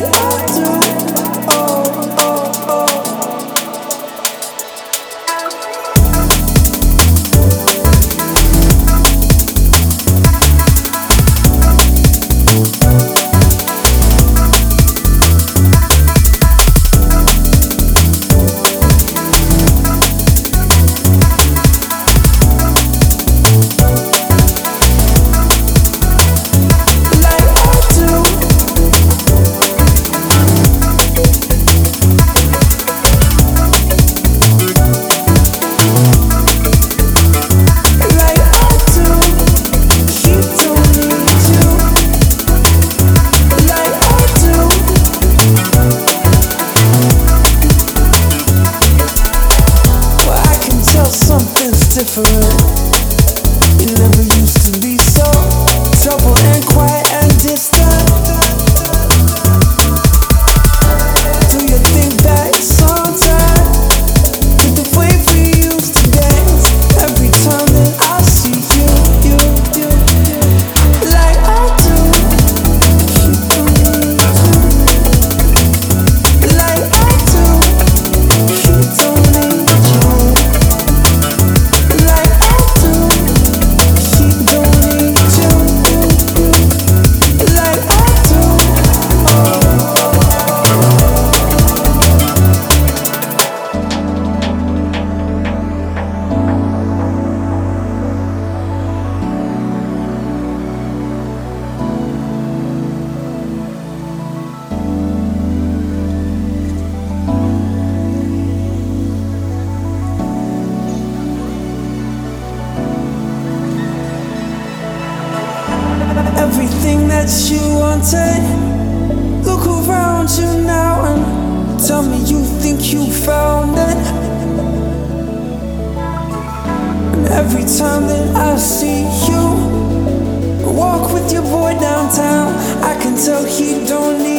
like I do. Oh, oh, oh. Something's different. You never used to be so troubled and quiet and distant. Do you think back sometime to the way we used to dance? Every time that I see you, like I do. You don't need to, like I do. You don't need to. Everything that you wanted, look around you now and tell me you think you found it. And every time that I see you walk with your boy downtown, I can tell he don't need